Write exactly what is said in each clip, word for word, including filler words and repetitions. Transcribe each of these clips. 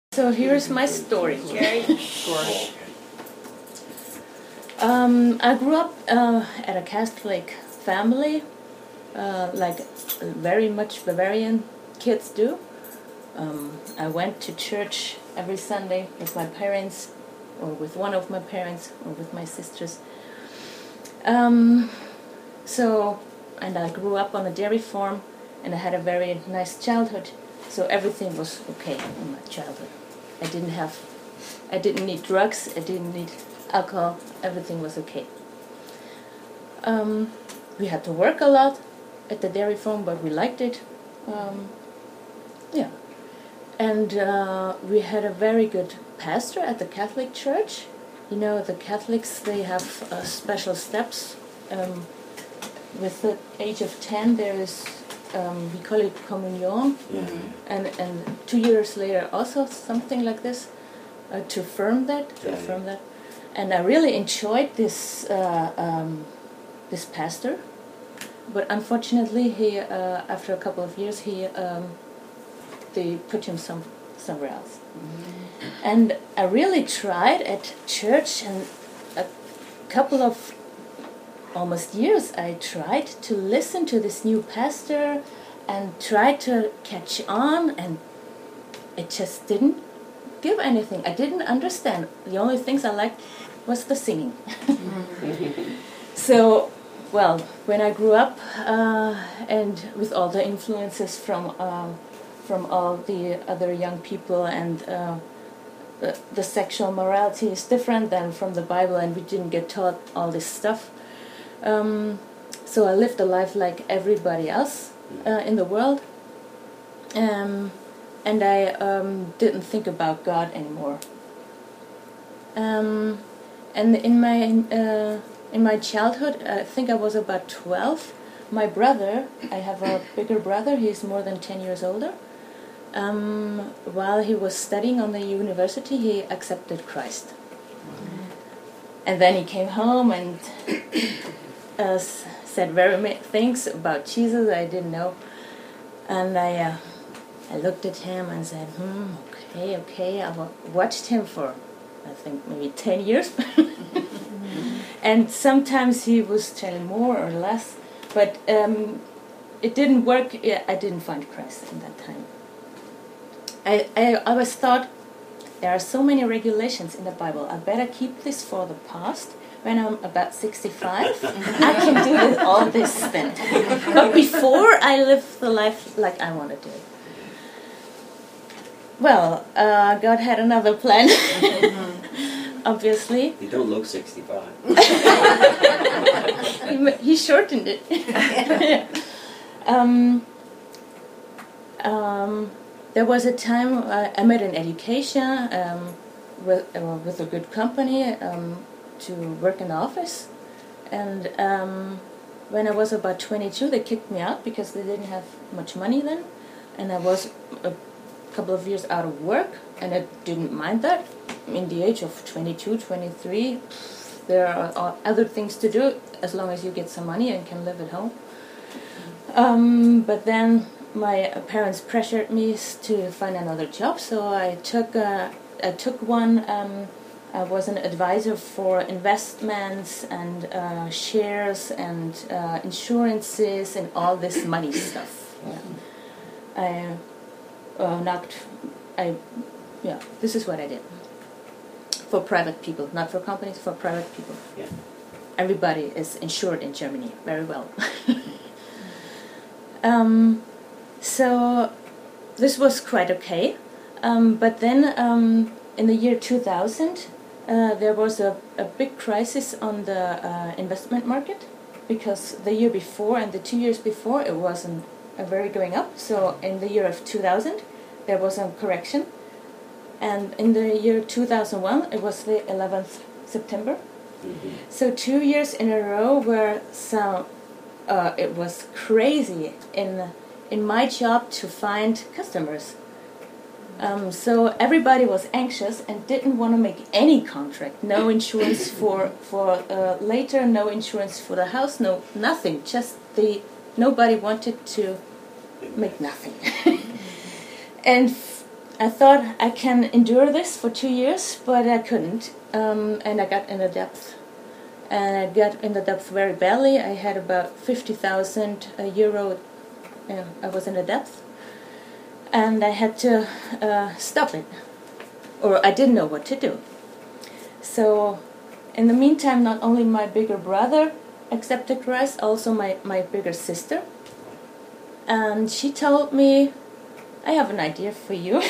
So here's my story. Um, I grew up uh, at a Catholic family, uh, like very much Bavarian kids do. Um, I went to church every Sunday with my parents, or with one of my parents, or with my sisters. Um, so, and I grew up on a dairy farm, and I had a very nice childhood. So everything was okay in my childhood. I didn't have, I didn't need drugs, I didn't need alcohol, everything was okay. Um, we had to work a lot at the dairy farm, but we liked it. Um, yeah. And uh, we had a very good pastor at the Catholic Church. You know, the Catholics, they have uh, special steps. Um, with the age of ten, there is Um, we call it communion, mm-hmm. and and two years later also something like this, uh, to affirm that, to yeah, affirm yeah. that, and I really enjoyed this uh, um, this pastor, but unfortunately he uh, after a couple of years he um, they put him some somewhere else, mm-hmm. and I really tried at church, and a couple of almost years I tried to listen to this new pastor and tried to catch on, and it just didn't give anything. I didn't understand. The only things I liked was the singing. So, well, when I grew up uh, and with all the influences from um, from all the other young people, and uh, the, the sexual morality is different than from the Bible, and we didn't get taught all this stuff. Um, so I lived a life like everybody else uh, in the world, um, and I um, didn't think about God anymore. Um, and in my uh, in my childhood, I think I was about twelve. My brother, I have a bigger brother. He's more than ten years older. Um, while he was studying on the university, he accepted Christ, and then he came home and. Uh, said very many things about Jesus I didn't know, and I uh, I looked at him and said, hmm, okay, okay. I watched him for I think maybe ten years, and sometimes he was telling more or less, but um, it didn't work. I didn't find Christ in that time. I I always thought there are so many regulations in the Bible. I better keep this for the past. When I'm about sixty-five, I can do all this then. But before, I live the life like I want to do. Well, uh, God had another plan, obviously. You don't look sixty-five. he, he shortened it. um, um, there was a time I, I made an education um, with, uh, with a good company. Um, to work in the office, and um, when I was about twenty-two, they kicked me out because they didn't have much money then, and I was a couple of years out of work, and I didn't mind that. In the age of twenty-two, twenty-three, there are other things to do as long as you get some money and can live at home. Um, but then my parents pressured me to find another job, so I took uh, I took one. Um, I was an advisor for investments and uh, shares and uh, insurances and all this money stuff. Yeah. I uh, knocked. I yeah. This is what I did for private people, not for companies. For private people. Yeah. Everybody is insured in Germany very well. um, so this was quite okay, um, but then um, in the year two thousand. Uh, there was a, a big crisis on the uh, investment market, because the year before and the two years before it wasn't uh, very going up. So in the year of two thousand there was a correction, and in the year two thousand one it was the eleventh September. Mm-hmm. So two years in a row where some uh, it was crazy in in my job to find customers. Um, so everybody was anxious and didn't want to make any contract. No insurance for for uh, later. No insurance for the house. No nothing. Just the nobody wanted to make nothing. And f- I thought I can endure this for two years, but I couldn't, um, and I got in the depth. And I got in the depth very badly. I had about fifty thousand euro. Uh, I was in the depth, and I had to uh, stop it, or I didn't know what to do. So, in the meantime, not only my bigger brother accepted Christ, also my, my bigger sister. And she told me, I have an idea for you.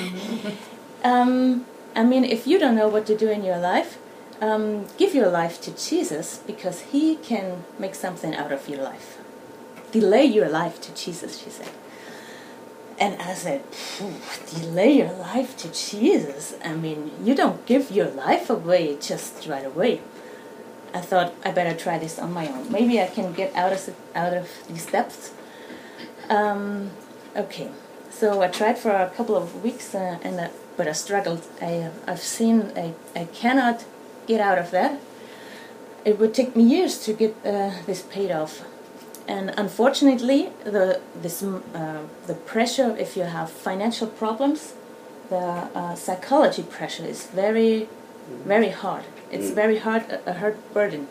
um, I mean, if you don't know what to do in your life, um, give your life to Jesus, because he can make something out of your life. Delay your life to Jesus, she said. And I said, delay your life to Jesus? I mean, you don't give your life away just right away. I thought I better try this on my own. Maybe I can get out of out of these depths. Um, okay, so I tried for a couple of weeks, uh, and uh, but I struggled. I I've seen I I cannot get out of that. It would take me years to get uh, this paid off. And unfortunately, the this uh, the pressure, if you have financial problems, the uh, psychology pressure is very, very hard. It's very hard, a hard burden.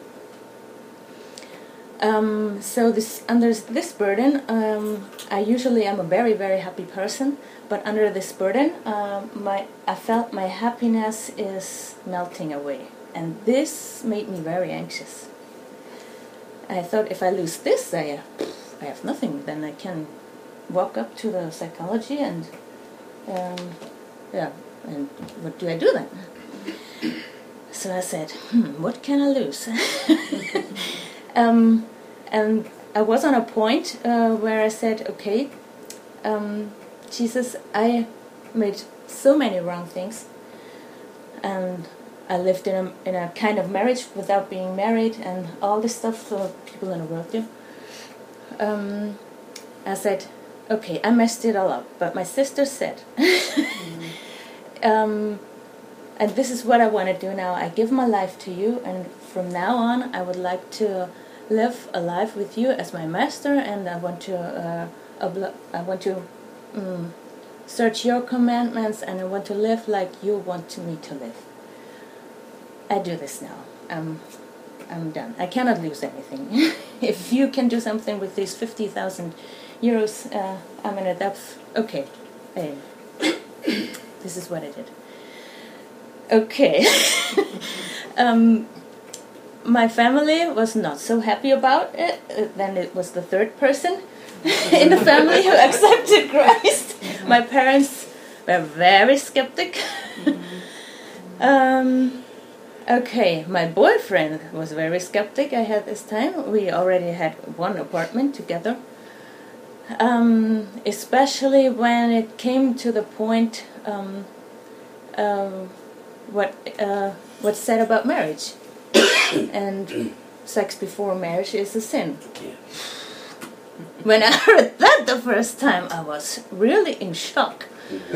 Um, so this under this burden, um, I usually am a very, very happy person. But under this burden, um, my I felt my happiness is melting away, and this made me very anxious. I thought, if I lose this, I, I have nothing. Then I can walk up to the psychology and, um, yeah, and what do I do then? So I said, hmm, what can I lose? um, and I was on a point uh, where I said, okay, um, Jesus, I made so many wrong things, and I lived in a in a kind of marriage without being married, and all this stuff uh, people in the world do. Um, I said, okay, I messed it all up. But my sister said, mm-hmm. um, and this is what I want to do now. I give my life to you, and from now on, I would like to live a life with you as my master, and I want to uh, obl- I want to um, search your commandments, and I want to live like you want me to live. I do this now. Um, I'm done. I cannot lose anything. If you can do something with these fifty thousand euros, uh, I'm in a depth. Okay. Hey. This is what I did. Okay. um, my family was not so happy about it. Uh, then it was the third person in the family who accepted Christ. My parents were very skeptic. um... Okay, my boyfriend was very skeptic. I had this time. We already had one apartment together. Um, especially when it came to the point, um, um, what uh, what's said about marriage, and sex before marriage is a sin. When I heard that the first time, I was really in shock.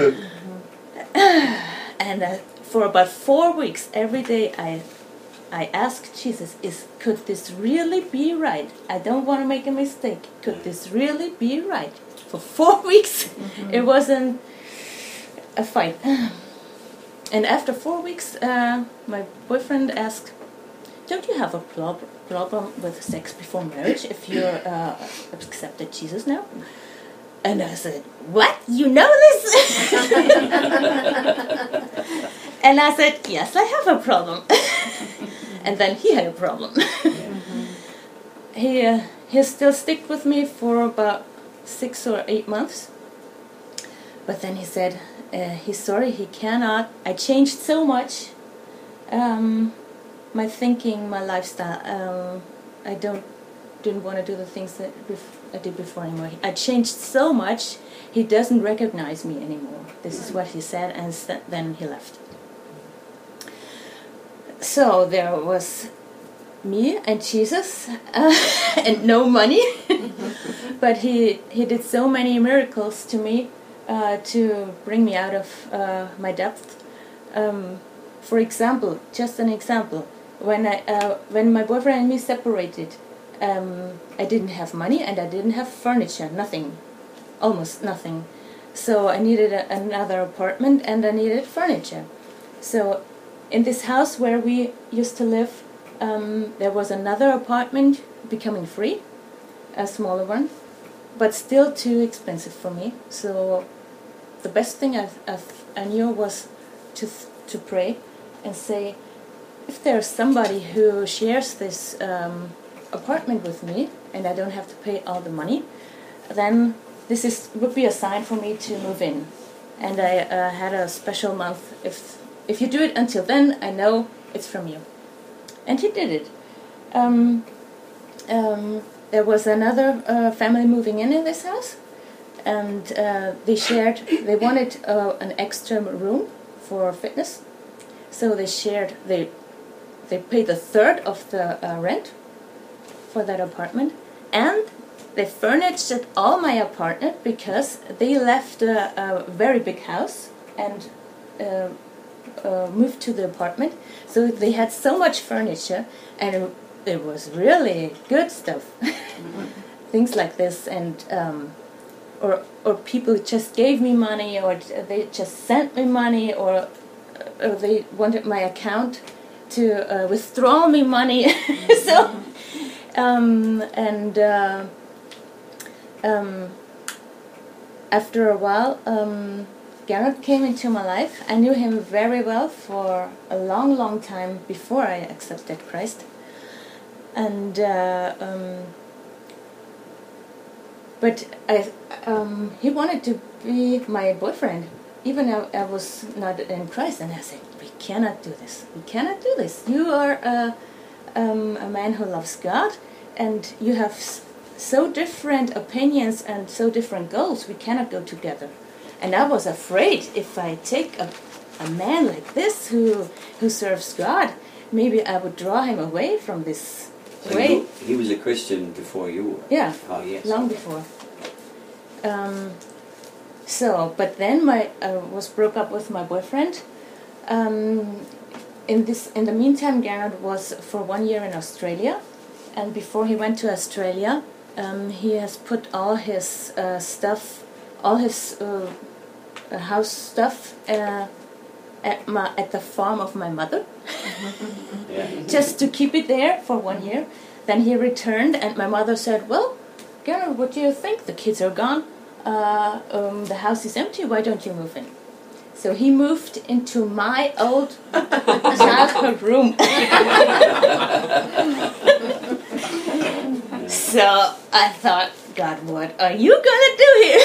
And uh, for about four weeks, every day I I asked Jesus, "Is could this really be right? I don't want to make a mistake. Could this really be right?" For four weeks, mm-hmm. It wasn't a fight. And after four weeks, uh, my boyfriend asked, "Don't you have a prob- problem with sex before marriage if you're uh, accepted Jesus now?" And I said, "What? You know this?" And I said, "Yes, I have a problem." And then he had a problem. Mm-hmm. He uh, he still stuck with me for about six or eight months. But then he said, uh, he's sorry, he cannot. I changed so much. Um, my thinking, my lifestyle. Um, I don't didn't want to do the things that bef- I did before anymore. I changed so much. He doesn't recognize me anymore. This is what he said, and st- then he left. So there was me and Jesus, uh, and no money. But he he did so many miracles to me uh, to bring me out of uh, my depth. Um, for example, just an example, when I uh, when my boyfriend and me separated, um, I didn't have money and I didn't have furniture, nothing, almost nothing. so I needed a, another apartment and I needed furniture. So in this house where we used to live, um, there was another apartment becoming free, a smaller one, but still too expensive for me. So the best thing I, I, I knew was to to pray and say, if there's somebody who shares this um, apartment with me and I don't have to pay all the money, then this is would be a sign for me to move in. And I uh, had a special month. If if you do it until then, I know it's from you. And he did it. Um, um, there was another uh, family moving in in this house, and uh, they shared. They wanted uh, an extra room for fitness, so they shared. They they paid a third of the uh, rent for that apartment, and they furnished all my apartment because they left a, a very big house and uh, uh, moved to the apartment. So they had so much furniture, and it, it was really good stuff. Mm-hmm. Things like this, and um, or or people just gave me money, or they just sent me money, or, or they wanted my account to uh, withdraw me money. so um, and. Uh, Um, after a while, um, Gerhard came into my life. I knew him very well for a long, long time before I accepted Christ. And uh, um, but I, um, he wanted to be my boyfriend, even though I was not in Christ. And I said, "We cannot do this. We cannot do this. You are a, um, a man who loves God, and you have so different opinions and so different goals. We cannot go together." And I was afraid, if I take a, a man like this who who serves God, maybe I would draw him away from this so way. You, he was a Christian before you were? Yeah, oh, yes. long before. Um, so, but then my I was broke up with my boyfriend. Um, in this, in the meantime, Gerhard was for one year in Australia, and before he went to Australia, Um, he has put all his uh, stuff, all his uh, house stuff uh, at, my, at the farm of my mother, yeah. just to keep it there for one year. Then he returned, and my mother said, "Well, Gerhard, what do you think? The kids are gone, uh, um, the house is empty, why don't you move in?" So he moved into my old childhood room. So I thought, God, what are you gonna do here?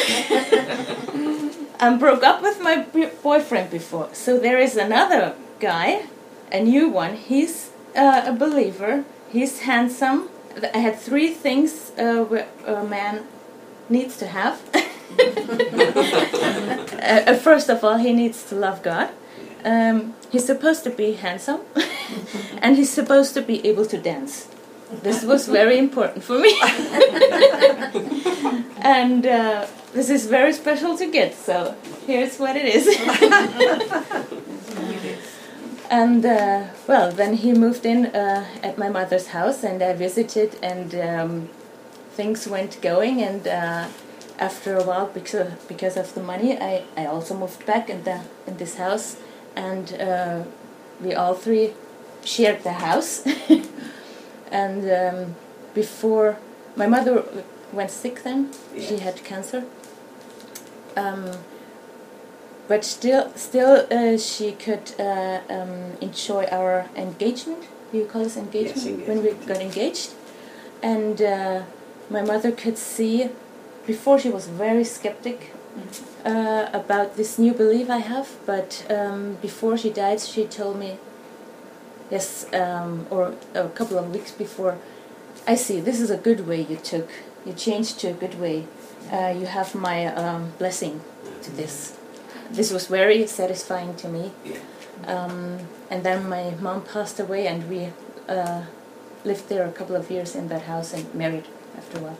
I broke up with my boyfriend before, so there is another guy, a new one. He's uh, a believer. He's handsome. I had three things uh, a man needs to have. uh, first of all, he needs to love God. Um, he's supposed to be handsome, and he's supposed to be able to dance. This was very important for me. And uh, this is very special to get, so here's what it is. And, uh, well, then he moved in uh, at my mother's house, and I visited, and um, things went going, and uh, after a while, because, because of the money, I, I also moved back in, the, in this house, and uh, we all three shared the house. And um, before my mother went sick, then yeah. She had cancer. Um, but still, still, uh, she could uh, um, enjoy our engagement. Do you call this engagement? Yes, engagement. When we got engaged, and uh, my mother could see. Before, she was very skeptic mm-hmm. uh, about this new belief I have. But um, before she died, she told me. Yes, um, or a couple of weeks before, I see, this is a good way you took. You changed to a good way. Uh, you have my um, blessing to this. This was very satisfying to me. Um, and then my mom passed away, and we uh, lived there a couple of years in that house and married after a while.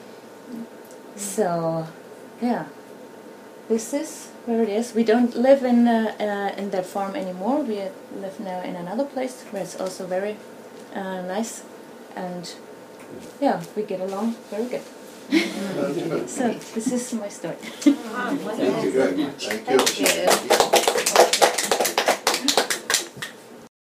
So, yeah, this is where it is. We don't live in uh, uh, in that farm anymore. We live now in another place where it's also very uh, nice, and yeah, we get along very good. So this is my story. Thank you very much. Thank you.